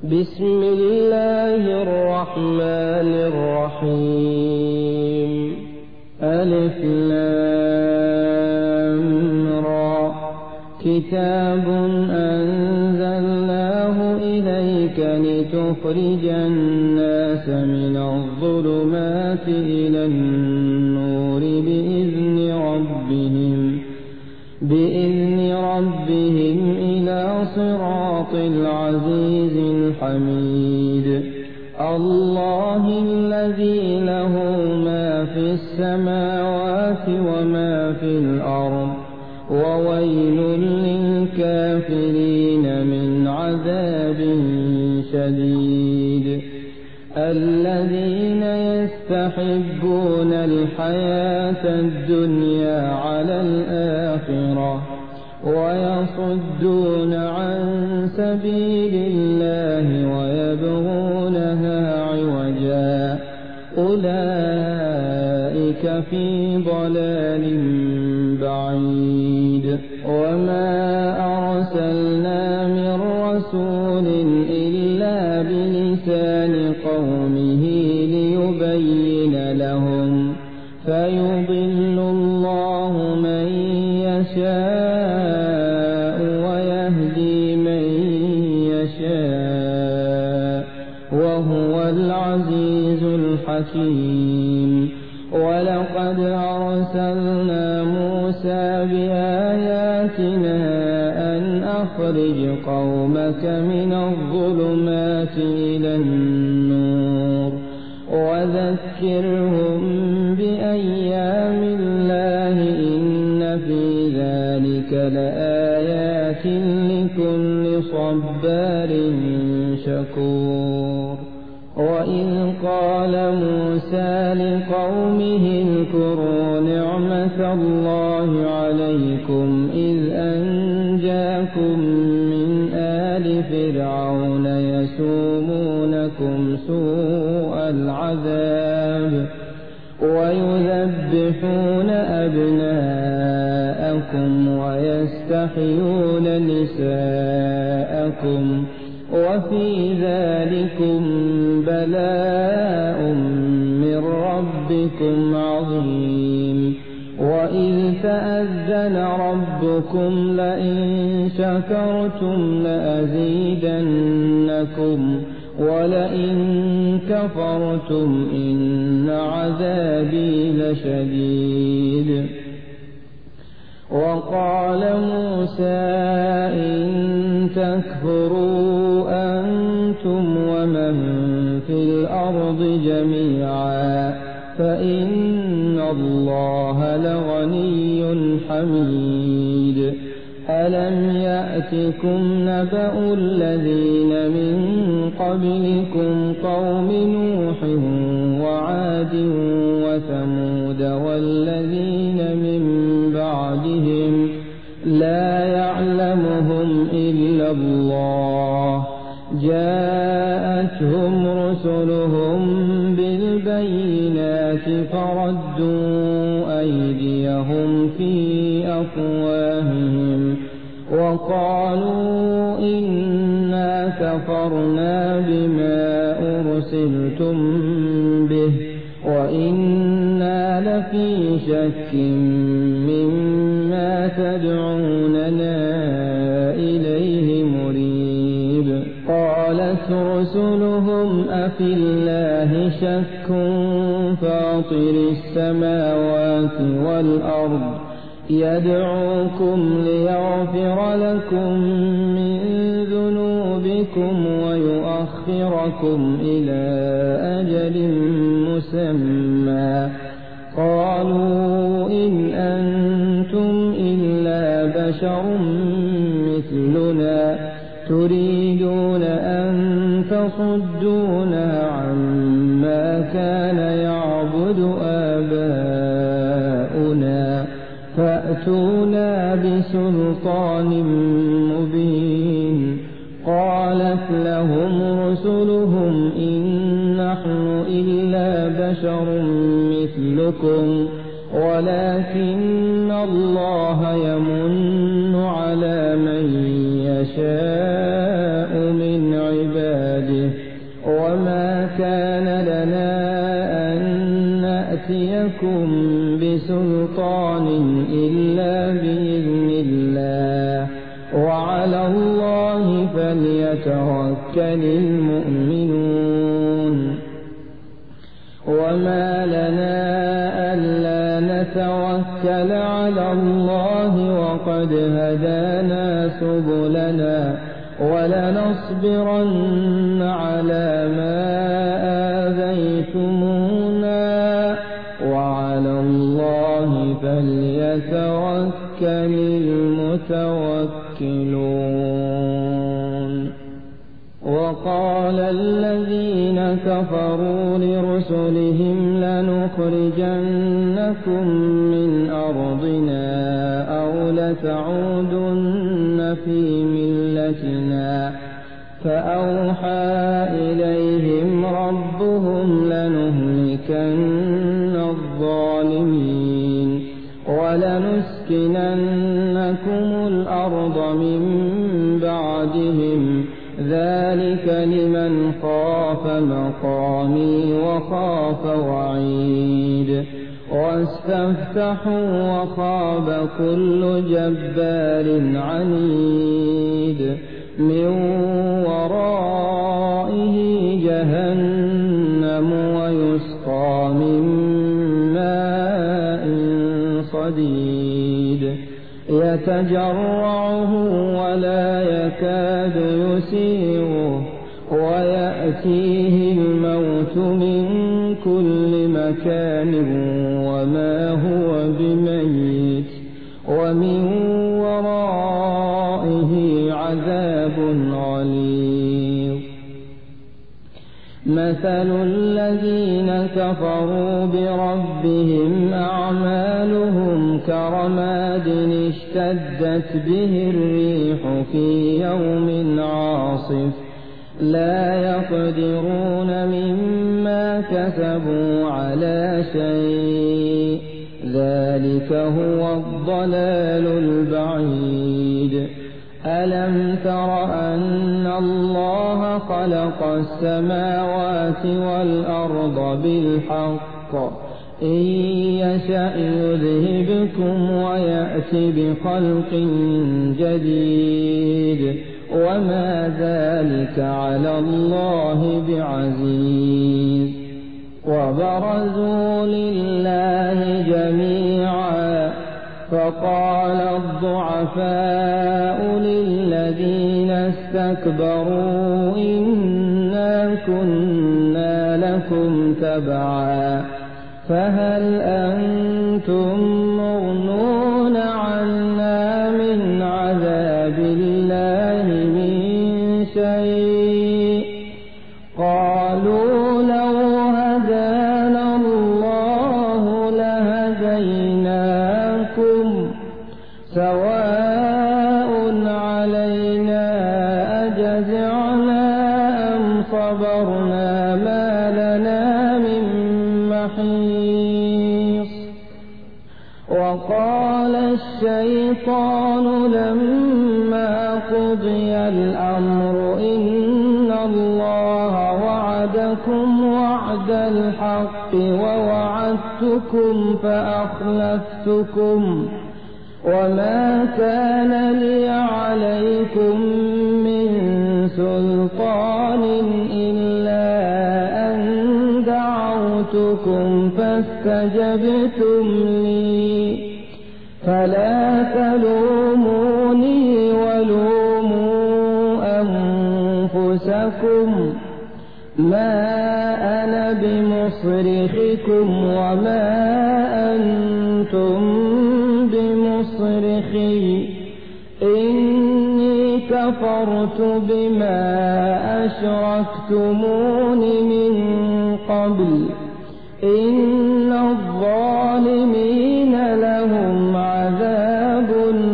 بسم الله الرحمن الرحيم. ألف لام را. كتاب أنزلناه إليك لتخرج الناس من الظلمات إلى النور بإذن ربهم إلى صراط العزيز الحميد. الله الذي له ما في السماوات وما في الأرض، وويل للكافرين من عذاب شديد. الذين يستحبون الحياة الدنيا على الآخرة ويصدون عن سبيل الله ويبغونها عوجا، أولئك في ضلال بعيد. وما أرسلنا من رسول إلا بلسان قومه ليبين لهم، فيضل الله من يشاء ويهدي من يشاء، وهو العزيز الحكيم. ولقد أرسلنا موسى بآياتنا أن أخرج قومك من الظلمات إلى النور وذكرهم بأيام الله، إن في ذلك لآيات لكل صبار شكور. وإذ قال موسى لقومه اذكروا نعمة الله عليكم إذ أنجاكم من آل فرعون يسومونكم سوء العذاب ويذبحون أبناءكم ويستحيون نساءكم، وفي ذلكم بلاء من ربكم عظيم. وإذ تأذن ربكم لئن شكرتم لأزيدنكم ولئن كفرتم إن عذابي لشديد. وقال موسى إن تكفروا أنتم ومن في الأرض جميعا فإن الله لغني حميد. ألم يأتكم نبأ الذين من قبلكم قوم نوح وعاد وثمود والذين من بعدهم لا يعلمهم إلا الله، جاءتهم رسلهم بالبينات فردوا أيديهم في أفواههم وقالوا إنا كفرنا بما أرسلتم به وإنا لفي شك مما تدعوننا إليه مريب. قالت رسلهم أفي الله شك فاطر السماوات والأرض يدعوكم ليغفر لكم من ذنوبكم ويؤخركم إلى أجل مسمى. قالوا إن أنتم إلا بشر مثلنا تريدون أن تصدونا عما كان يعبد آباؤنا فأتونا بسلطان مبين. قالت لهم رسلهم إن نحن إلا بشر مثلكم ولكن الله يمن على من يشاء من عباده بيده وما كان لنا أن نأتيكم بسلطان إلا بإذن الله وعلى الله فليتوكل المؤمنون وما لنا ألا نتوكل على الله وقد هدانا سبلنا ولنصبرن على ما آذيتمونا وعلى الله فليتوكل المتوكلون وقال الذين كفروا لرسلهم لنخرجنكم من أرضنا أو لتعودن في ملتنا فأوحى إليهم ربهم لنهلكن الظالمين ولنسكننكم الأرض من بعدهم ذلك لمن خاف مقامي وخاف وعيد واستفتحوا وخاب كل جبار عنيد من ورائه جهنم ويسقى من ماء صديد يتجرعه ولا يكاد يسيغه ويأتيه الموت من كل مكان وما هو بميت ومن ورائه عذاب غليظ مثل الذين كفروا بربهم أعمالهم كرماد اشتدت به الريح في يوم عاصف لا يقدرون مما كسبوا على شيء ذلك هو الضلال البعيد ألم تر أن الله خلق السماوات والأرض بالحق إن يشأ يذهبكم ويأت بخلق جديد وما ذلك على الله بعزيز وبرزوا لله جميعا فقال الضعفاء للذين استكبروا إنا كنا لكم تبعا فهل أنتم مغنون عنا من عذاب الله من شيء قالوا لو هدانا الله لهديناكم سواء علينا أجزعنا أم صبرنا ما لنا من محيص وقال الشيطان لما قضي الأمر إن الله وعدكم وعد الحق ووعدتكم فأخلفتكم وما كان لي عليكم من سلطان إلا أن دعوتكم فاستجبتم لي فلا تلوموني ولوموا أنفسكم ما أنا بمصرخكم وما أنتم بمصرخي إني كفرت بما أشركتمون من قبل إن الظالمين لهم عذاب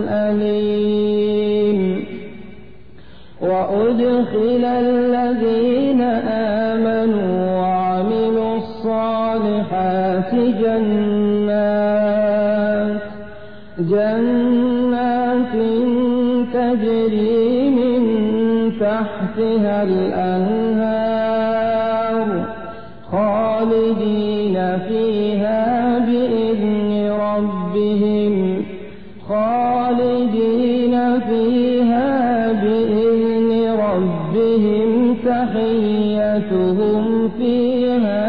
أليم وأدخل الذين آمنوا وعملوا الصالحات جنات تجري من تحتها فيها الأنهار خالدين فيها بإذن ربهم تحيتهم فيها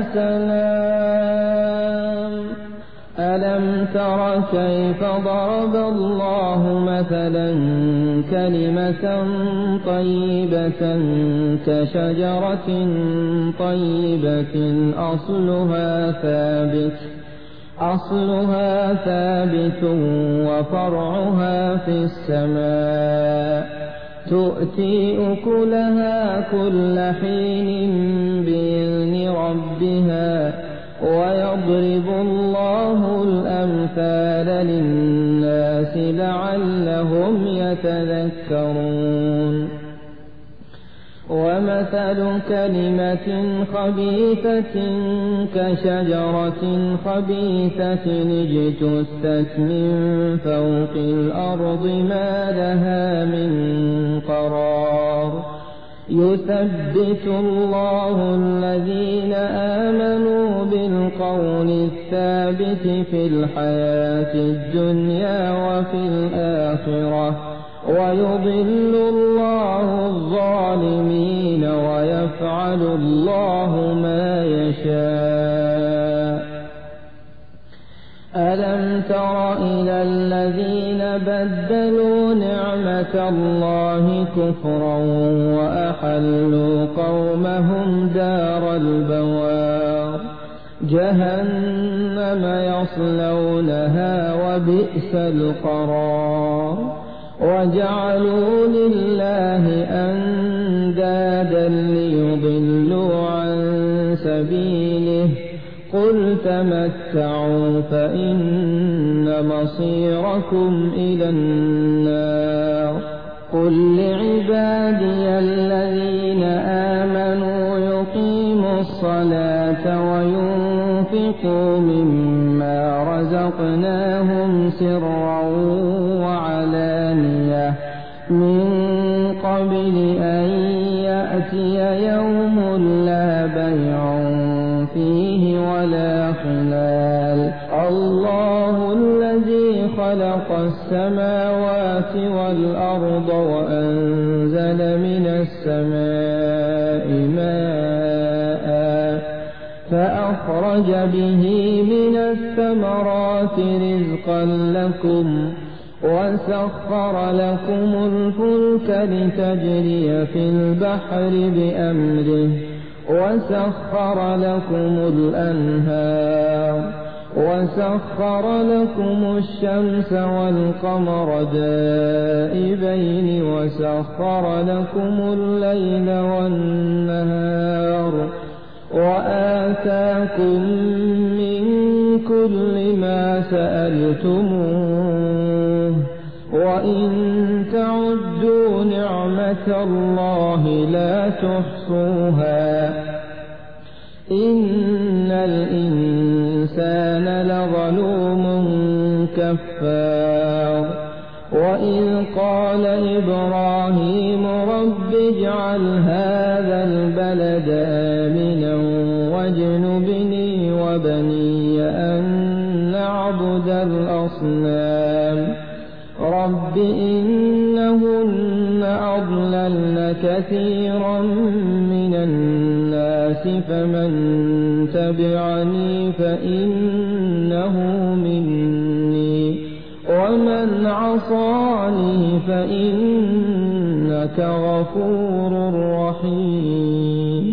سلام. ألم تر كيف ضرب الله مثلا كلمة طيبة كشجرة طيبة أصلها ثابت وفرعها في السماء تؤتي أكلها كل حين بإذن ربها ويضرب الله الأمثال للناس لعلهم يتذكرون. ومثل كلمة خبيثة كشجرة خبيثة اجتثت من فوق الأرض ما لها من قرار يثبت الله الذين آمنوا بالقول الثابت في الحياة الدنيا وفي الآخرة ويضل الله الظالمين ويفعل الله ما يشاء. ألم تر إلى الذين بدلوا نعمة الله كفرا وأحلوا قومهم دار البوار جهنم يصلونها وبئس القرار وجعلوا لله أندادا ليضلوا عن سبيله قل تمتعوا فإن مصيركم إلى النار. قل لعبادي الذين آمنوا يقيموا الصلاة وينفقوا مما رزقناهم سرا وعلانية من قبل أن يأتي يوم لا بيع فيه ولا خلال. الله الذي خلق السماوات والأرض وأنزل من السماء ماء فأخرج به من الثمرات رزقا لكم وسخر لكم الفلك لتجري في البحر بأمره وسخر لكم الأنهار وسخر لكم الشمس والقمر دائبين وسخر لكم الليل والنهار وآتاكم من كل ما سألتموه وإن تعدوا نعمة الله لا تحصوها إن الإنسان لظلوم كفار. وإذ قال إبراهيم رب اجعل هذا البلد آمنا واجنبني وبني أن نعبد الأصنام رب إنهن أضللن كثيرا من الناس فمن تبعني فإنه مني ومن عصاني فإنك غفور رحيم.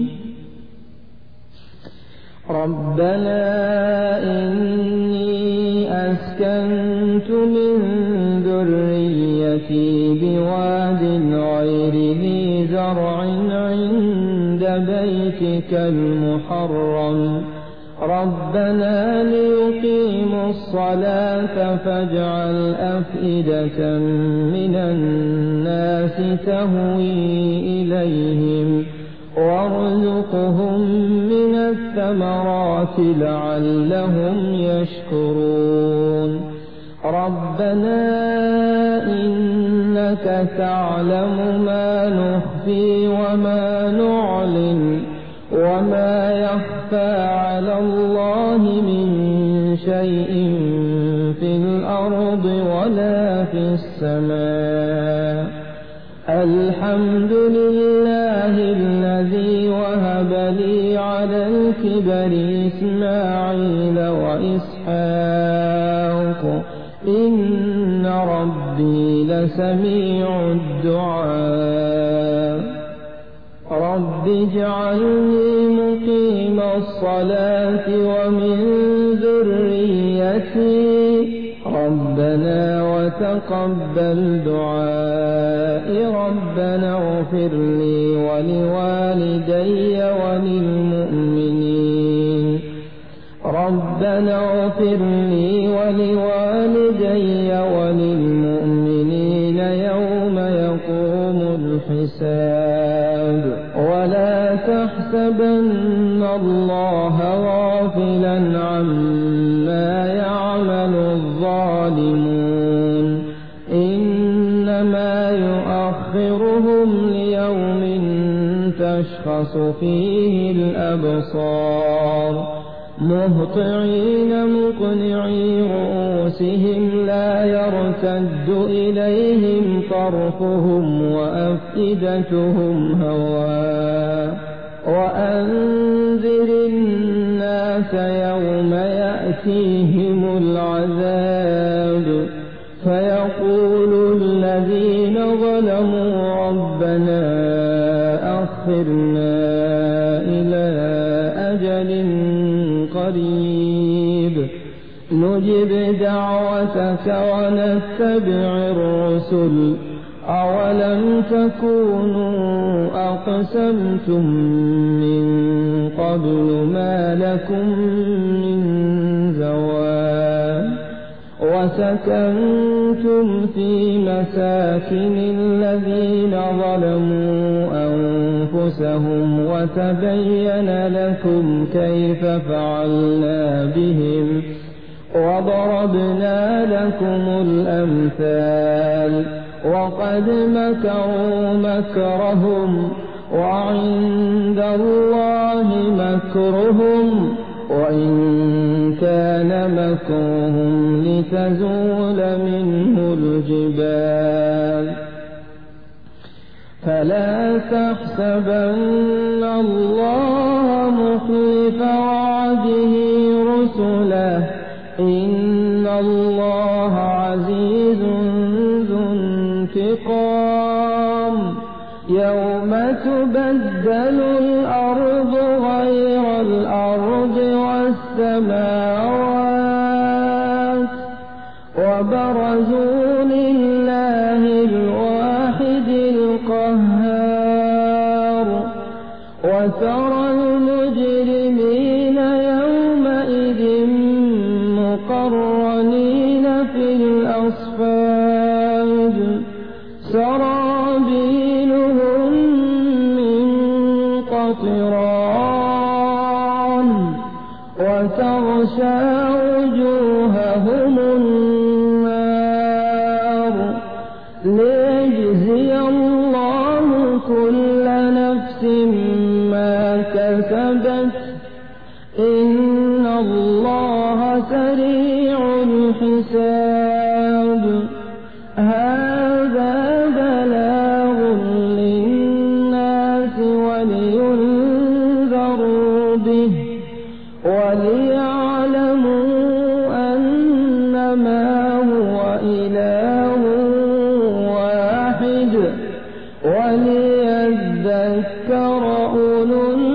ربنا إني أسكنت من ذريتي بواد غير ذي زرع عند بيتك المحرم ربنا ليقيموا الصلاة فاجعل أفئدة من الناس تهوي إليهم وارزقهم من الثمرات لعلهم يشكرون. ربنا إنك إنك تعلم ما نخفي وما نعلن وما يخفى على الله من شيء في الأرض ولا في السماء. الحمد لله الذي وهب لي على الكبر إسماعيل وإسحاق إن ربي لسميع الدعاء. رب اجعلني مقيم الصلاة ومن ذريتي ربنا وتقبل دعائي. ربنا اغفر لي ولوالدي وللمؤمنين. ربنا اغفر لي ولوالدي وللمؤمنين يوم يقوم الحساب. ولا تحسبن الله غافلا عما يعمل الظالمون إنما يؤخرهم ليوم تشخص فيه الأبصار مهطعين مقنعي رؤوسهم لا يرتد إليهم طرفهم وأفئدتهم هواء. وأنذر الناس يوم يأتيهم العذاب فيقول الذين ظلموا ربنا أخرنا إلى أجل قريب نجب دعوتك ونتبع الرسل أولم تكونوا أقسمتم من قبل ما لكم من زوال. وسكنتم في مساكن الذين ظلموا أنفسهم وتبين لكم كيف فعلنا بهم وضربنا لكم الأمثال. وقد مكروا مكرهم وعند الله مكرهم وإن كان مكرهم لتزول منه الجبال. فلا تحسبن الله مخلف وعده رسله إن الله عزيز ذو انتقام. يوم تبدل الأرض غير الأرض والسماوات وبرزوا لله الواحد القهار. وترى المجرمين يومئذ مقرنين في الأصفاد سرابيلهم من قطران وتغشى وجوههم النار. ليجزي الله كل نفس ما كسبت إن الله سريع الحساب. هذا بلاغ للناس ولينذروا به وليعلموا أنما هو إله واحد وليذكر أولو